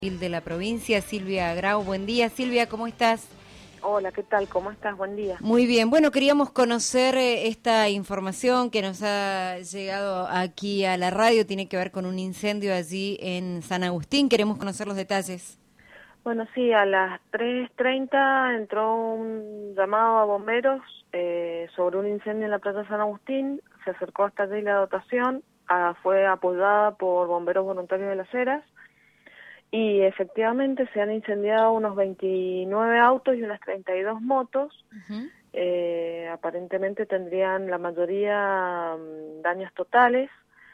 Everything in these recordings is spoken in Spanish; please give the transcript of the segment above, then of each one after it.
De la provincia, Silvia Grau. Buen día, Silvia, ¿cómo estás? Hola, ¿qué tal? ¿Cómo estás? Buen día. Muy bien. Bueno, queríamos conocer esta información que nos ha llegado aquí a la radio. Tiene que ver con un incendio allí en San Agustín. Queremos conocer los detalles. Bueno, sí, a las 3:30 entró un llamado a bomberos sobre un incendio en la Plaza San Agustín. Se acercó hasta allí la dotación, fue apoyada por bomberos voluntarios de Las Heras. Y efectivamente se han incendiado unos 29 autos y unas 32 motos. Aparentemente tendrían la mayoría daños totales.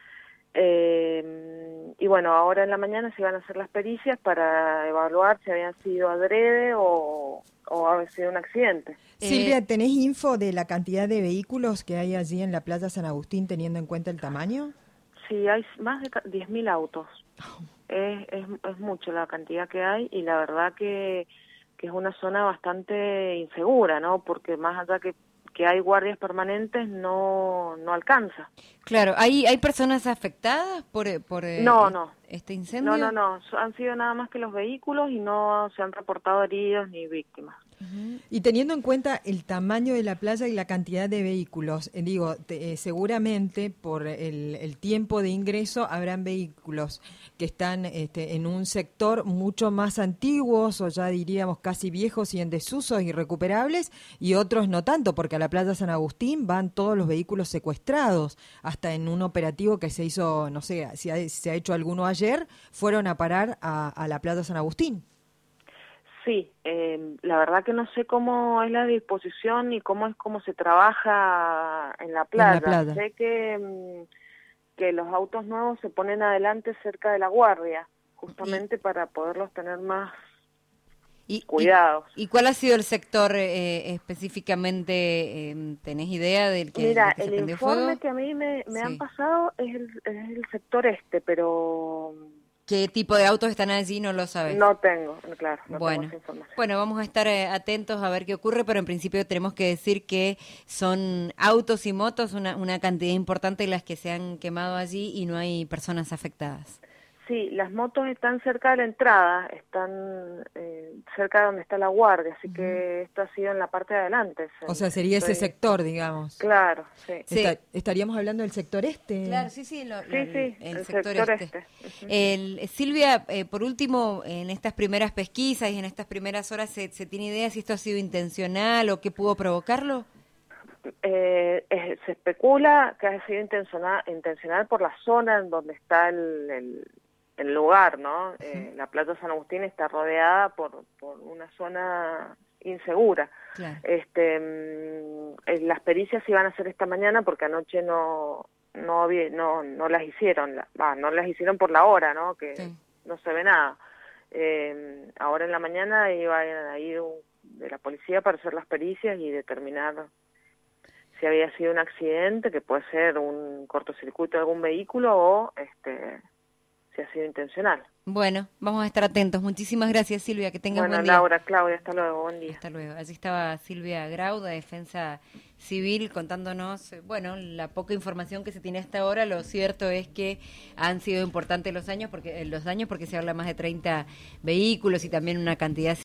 Y bueno, ahora en la mañana se van a hacer las pericias para evaluar si habían sido adrede o había sido un accidente. Silvia, ¿tenés info de la cantidad de vehículos que hay allí en la Plaza San Agustín teniendo en cuenta el tamaño? Sí, hay más de 10.000 autos. Es mucho la cantidad que hay y la verdad que es una zona bastante insegura, ¿no? Porque más allá que hay guardias permanentes, no alcanza. Claro, ¿hay personas afectadas por No. este incendio? No, han sido nada más que los vehículos y no se han reportado heridos ni víctimas. Y teniendo en cuenta el tamaño de la playa y la cantidad de vehículos, seguramente por el tiempo de ingreso habrán vehículos que están en un sector mucho más antiguos o ya diríamos casi viejos y en desuso irrecuperables y otros no tanto, porque a la Plaza San Agustín van todos los vehículos secuestrados, hasta en un operativo que se hizo, no sé, si se ha hecho alguno ayer, fueron a parar a la Plaza San Agustín. Sí, la verdad que no sé cómo es la disposición y cómo se trabaja en la playa. Sé que los autos nuevos se ponen adelante cerca de la guardia, justamente para poderlos tener más cuidados. ¿Y cuál ha sido el sector específicamente? ¿Tenés idea del que, Mira, del que se prendió fuego? El informe que a mí me han pasado es el sector pero... ¿Qué tipo de autos están allí? No lo sabes. No tengo, claro, no bueno, tengo esa información. Bueno, vamos a estar atentos a ver qué ocurre, pero en principio tenemos que decir que son autos y motos, una cantidad importante de las que se han quemado allí y no hay personas afectadas. Sí, las motos están cerca de la entrada, están cerca de donde está la guardia, así que esto ha sido en la parte de adelante. O sea, sería ese sector, digamos. Claro, sí. ¿Estaríamos hablando del sector este? Claro, sí, el sector este. Silvia, por último, en estas primeras pesquisas y en estas primeras horas, ¿se tiene idea si esto ha sido intencional o qué pudo provocarlo? Se especula que ha sido intencional por la zona en donde está el lugar, ¿no? La Plaza San Agustín está rodeada por una zona insegura. Claro. Las pericias se iban a hacer esta mañana porque anoche no las hicieron, no las hicieron por la hora, ¿no? Que no se ve nada. Ahora en la mañana iba a ir de la policía para hacer las pericias y determinar si había sido un accidente, que puede ser un cortocircuito de algún vehículo o si ha sido intencional. Bueno, vamos a estar atentos. Muchísimas gracias, Silvia, que tengas buen día. Laura, Claudia, hasta luego, buen día. Hasta luego. Allí estaba Silvia Grau, de Defensa Civil, contándonos, la poca información que se tiene hasta ahora. Lo cierto es que han sido importantes los daños porque se habla más de 30 vehículos y también una cantidad